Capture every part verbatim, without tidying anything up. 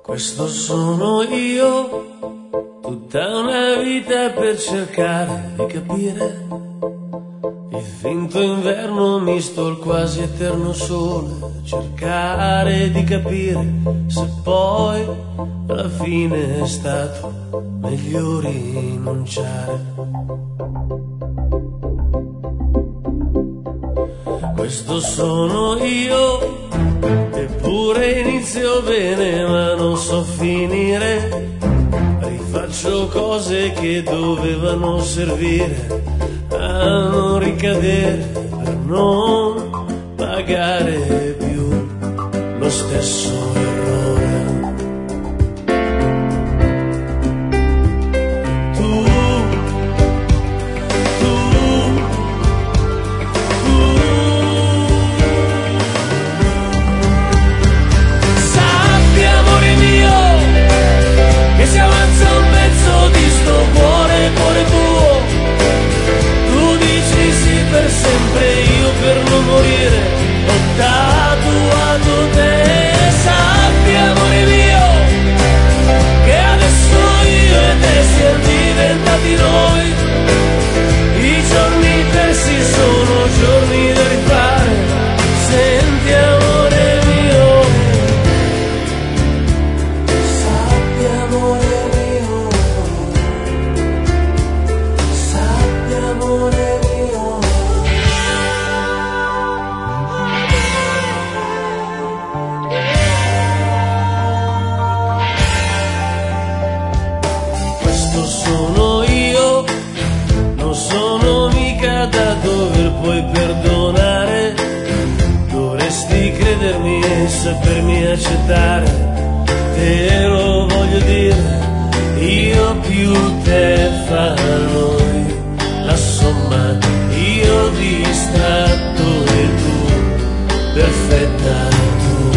Questo sono io, tutta una vita per cercare di capire il finto inverno misto al quasi eterno sole, cercare di capire se poi alla fine è stato meglio rinunciare. Questo sono io, eppure inizio bene ma non so finire. Rifaccio cose che dovevano servire a non ricadere, per non pagare più lo stesso errore. Tu, tu, tu. Sappi, amore mio, che si avanza un pezzo di sto cuore, cuore tuo. Tu dici sì per sempre, io per non morire ho tatuato te. Sappi, amore mio, che adesso io e te siamo diventati noi. I giorni persi sono giorni da rifare. Senti, amore mio, sappi, amore mio, sappi, amore mio. Questo sono io, non sono mica da dover poi perdonare. Dovresti credermi e sapermi accettare. Te lo voglio dire, io più te fa noi. La somma, io distratto e tu perfetta tu.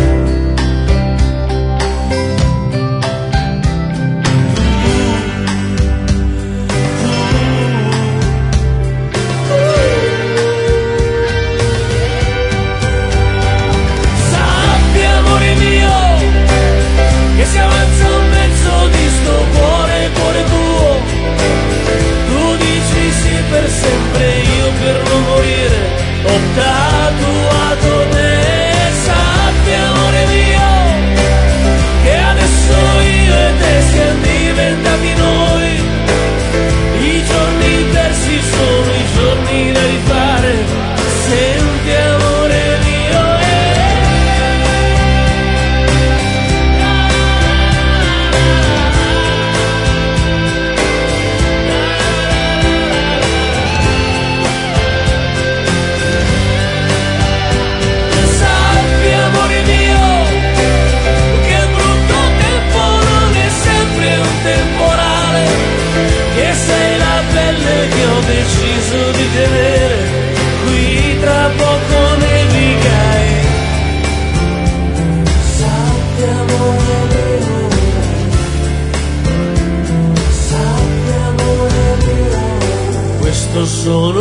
Sappi, amore mio, che si avanza un pezzo di sto cuore, cuore tuo. Tu dici sì per sempre, io per non morire ho tatuato te. Sappi, amore mio, che adesso io e te siamo diventati noi. I giorni persi sono i giorni da rifare. Senti, amore mio, sappi, amore mio, che il brutto tempo non è sempre un temporale, che sei la pelle che ho deciso di tenere. Qui tra poco nevicai. Sappi, amore mio, sappi, amore mio. Questo sono